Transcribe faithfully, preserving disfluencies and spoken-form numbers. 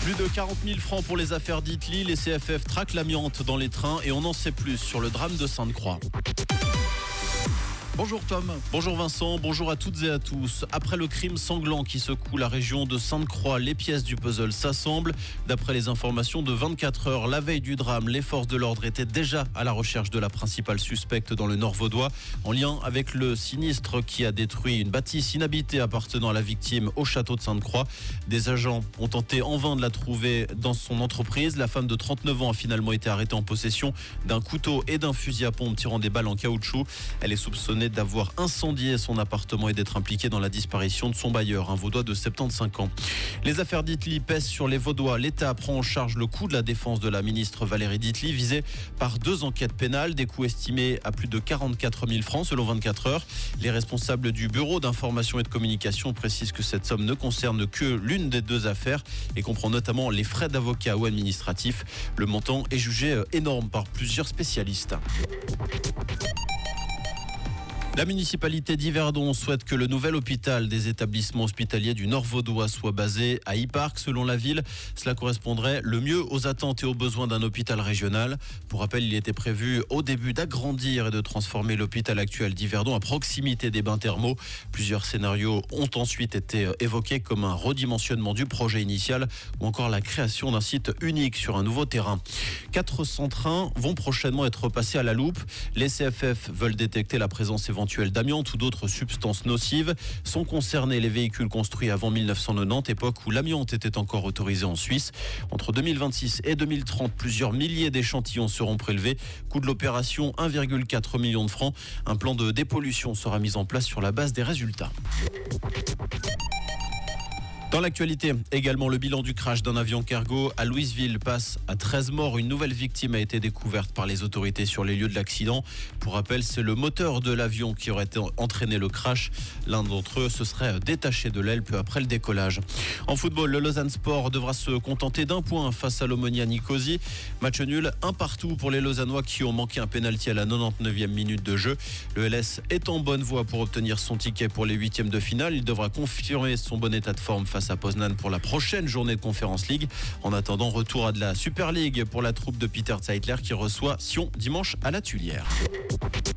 Plus de quarante mille francs pour les affaires d'Itli. Les C F F traquent l'amiante dans les trains et on en sait plus sur le drame de Sainte-Croix. Bonjour Tom. Bonjour Vincent, bonjour à toutes et à tous. Après le crime sanglant qui secoue la région de Sainte-Croix, les pièces du puzzle s'assemblent. D'après les informations de vingt-quatre heures, la veille du drame, les forces de l'ordre étaient déjà à la recherche de la principale suspecte dans le Nord vaudois, en lien avec le sinistre qui a détruit une bâtisse inhabitée appartenant à la victime au château de Sainte-Croix. Des agents ont tenté en vain de la trouver dans son entreprise. La femme de trente-neuf ans a finalement été arrêtée en possession d'un couteau et d'un fusil à pompe tirant des balles en caoutchouc. Elle est soupçonnée d'avoir incendié son appartement et d'être impliqué dans la disparition de son bailleur, un vaudois de soixante-quinze ans. Les affaires d'Itli pèsent sur les Vaudois. L'État prend en charge le coût de la défense de la ministre Valérie d'Itli, visée par deux enquêtes pénales, des coûts estimés à plus de quarante-quatre mille francs selon vingt-quatre heures. Les responsables du bureau d'information et de communication précisent que cette somme ne concerne que l'une des deux affaires et comprend notamment les frais d'avocat ou administratifs. Le montant est jugé énorme par plusieurs spécialistes. La municipalité d'Yverdon souhaite que le nouvel hôpital des établissements hospitaliers du Nord vaudois soit basé à Yparc. Selon la ville, cela correspondrait le mieux aux attentes et aux besoins d'un hôpital régional. Pour rappel, il était prévu au début d'agrandir et de transformer l'hôpital actuel d'Yverdon à proximité des bains thermaux. Plusieurs scénarios ont ensuite été évoqués comme un redimensionnement du projet initial ou encore la création d'un site unique sur un nouveau terrain. quatre cents trains vont prochainement être passés à la loupe. Les C F F veulent détecter la présence éventuelle d'amiante ou d'autres substances nocives. Sont concernés les véhicules construits avant mille neuf cent quatre-vingt-dix, époque où l'amiante était encore autorisée en Suisse. Entre deux mille vingt-six et deux mille trente, plusieurs milliers d'échantillons seront prélevés. Coût de l'opération, un virgule quatre million de francs. Un plan de dépollution sera mis en place sur la base des résultats. Dans l'actualité, également le bilan du crash d'un avion cargo à Louisville passe à treize morts. Une nouvelle victime a été découverte par les autorités sur les lieux de l'accident. Pour rappel, c'est le moteur de l'avion qui aurait entraîné le crash. L'un d'entre eux se serait détaché de l'aile peu après le décollage. En football, le Lausanne Sport devra se contenter d'un point face à l'Omonia Nicosie. Match nul, un partout pour les Lausannois qui ont manqué un pénalty à la quatre-vingt-dix-neuvième minute de jeu. Le L S est en bonne voie pour obtenir son ticket pour les huitièmes de finale. Il devra confirmer son bon état de forme face à Poznan pour la prochaine journée de Conference League. En attendant, retour à de la Super League pour la troupe de Peter Zeitler qui reçoit Sion dimanche à la Tuilière.